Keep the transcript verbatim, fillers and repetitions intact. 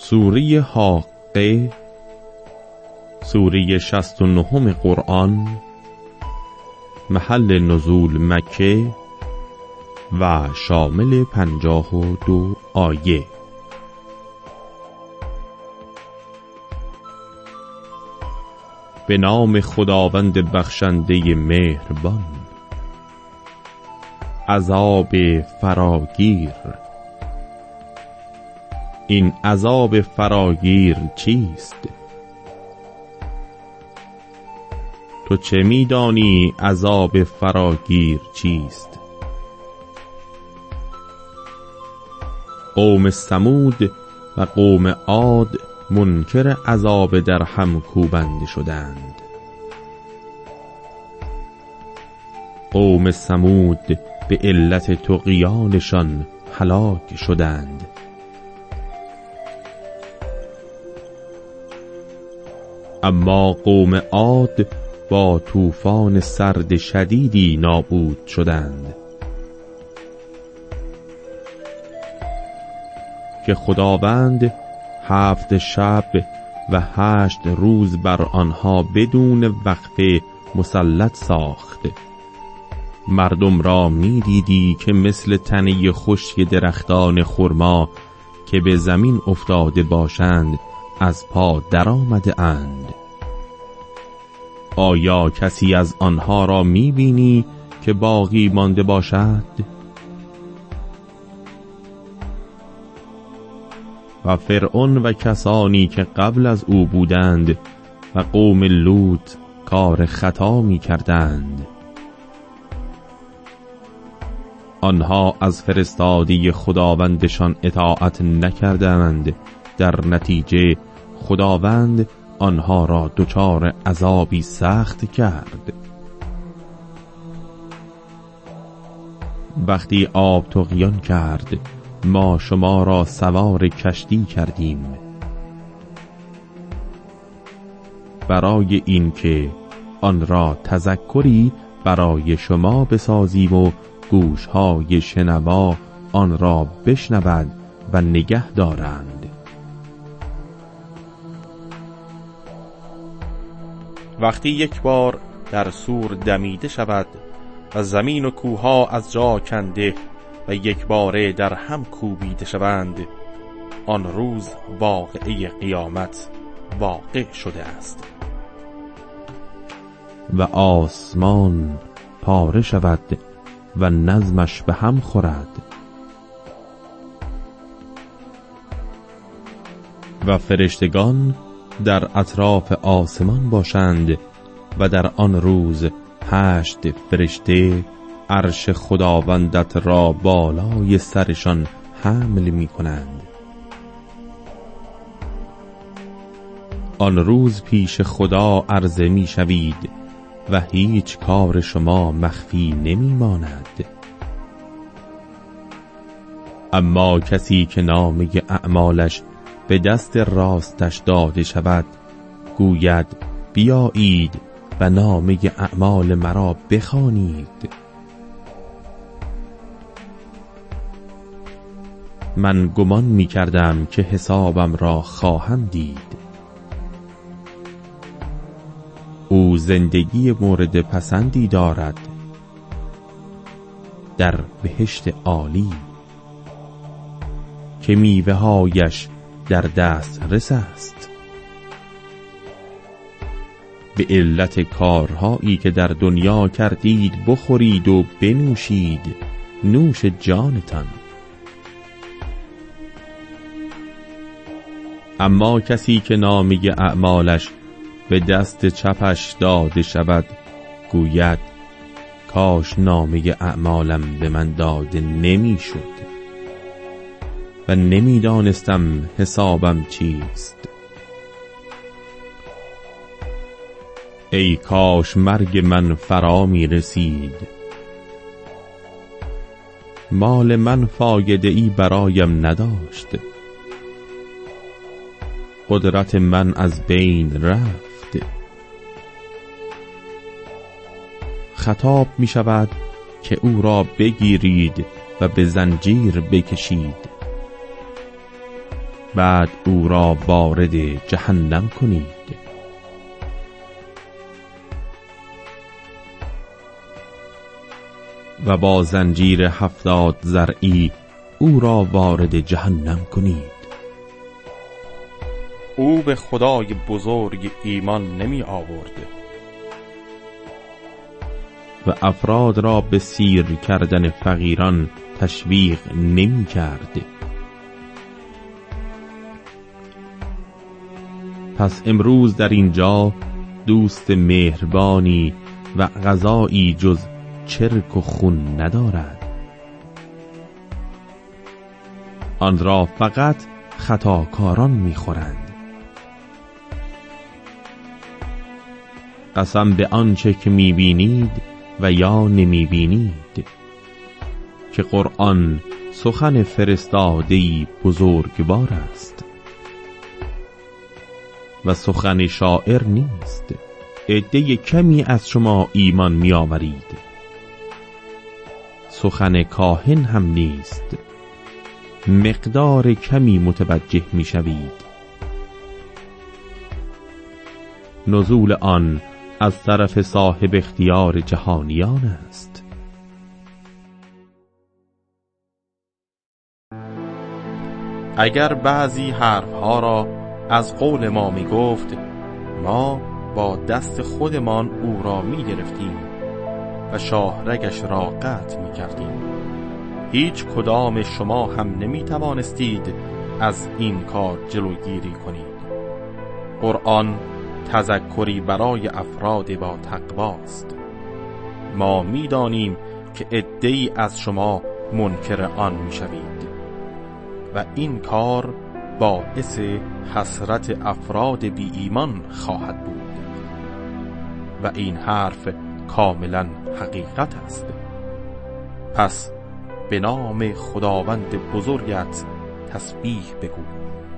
سوره حاقه، سوره شصت و نهم قرآن، محل نزول مکه و شامل پنجاه و دو آیه. به نام خداوند بخشنده مهربان. عذاب فراگیر. این عذاب فراگیر چیست؟ تو چه می‌دانی عذاب فراگیر چیست؟ قوم ثمود و قوم عاد منکر عذاب در هم کوبنده شدند. قوم ثمود به علت طغیانشان هلاک شدند. اما قوم عاد با طوفان سرد شدیدی نابود شدند که خداوند هفت شب و هشت روز بر آنها بدون وقفه مسلط ساخت. مردم را می دیدی که مثل تنه خشک درختان خرما که به زمین افتاده باشند از پا درآمده اند. آیا کسی از آنها را می بینی که باقی مانده باشد؟ و فرعون و کسانی که قبل از او بودند و قوم لوط کار خطا می کردند. آنها از فرستاده خداوندشان اطاعت نکردند. در نتیجه خداوند آنها را دچار عذابی سخت کرد. وقتی آب طغیان کرد ما شما را سوار کشتی کردیم برای این که آن را تذکری برای شما بسازیم و گوشهای شنوا آن را بشنود و نگه دارند. وقتی یک بار در سور دمیده شود و زمین و کوها از جا کنده و یک باره در هم کوبیده شوند، آن روز واقعه قیامت واقع شده است و آسمان پاره شود و نظمش به هم خورد و فرشتگان در اطراف آسمان باشند و در آن روز هشت فرشته عرش خداوندت را بالای سرشان حمل می کنند. آن روز پیش خدا عرضه می شوید و هیچ کار شما مخفی نمی ماند. اما کسی که نامه اعمالش به دست راستش داده شود گوید بیایید و نامه اعمال مرا بخوانید. من گمان می کردم که حسابم را خواهم دید. او زندگی مورد پسندی دارد در بهشت عالی که میوه هایش در دست رس است. به علت کارهایی که در دنیا کردید بخورید و بنوشید نوش جانتان. اما کسی که نامه اعمالش به دست چپش داده شود گوید کاش نامه اعمالم به من داده نمی شد و نمی دانستم حسابم چیست. ای کاش مرگ من فرا می رسید. مال من فایده ای برایم نداشت. قدرت من از بین رفت. خطاب می شود که او را بگیرید و به زنجیر بکشید. بعد او را وارد جهنم کنید. و با زنجیر هفتاد ضرعی او را وارد جهنم کنید. او به خدای بزرگ ایمان نمی آورده و افراد را به سیر کردن فقیران تشویق نمی کرد. پس امروز در اینجا دوست مهربانی و غذایی جز چرک و خون ندارد. آن را فقط خطاکاران میخورند. قسم به آنچه که میبینید و یا نمیبینید که قرآن سخن فرستاده‌ای بزرگوار است و سخن شاعر نیست. عده کمی از شما ایمان میآورید. سخن کاهن هم نیست. مقدار کمی متوجه میشوید. نزول آن از طرف صاحب اختیار جهانیان است. اگر بعضی حرفها را از قول ما می گفت، ما با دست خودمان او را می گرفتیم و شاهرگش را قطع می کردیم. هیچ کدام شما هم نمی توانستید از این کار جلوگیری کنید. قرآن تذکری برای افراد با تقواست. ما می دانیم که عده‌ای از شما منکر آن می شوید و این کار باعث حسرت افراد بی ایمان خواهد بود و این حرف کاملا حقیقت است. پس به نام خداوند بزرگت تسبیح بگو.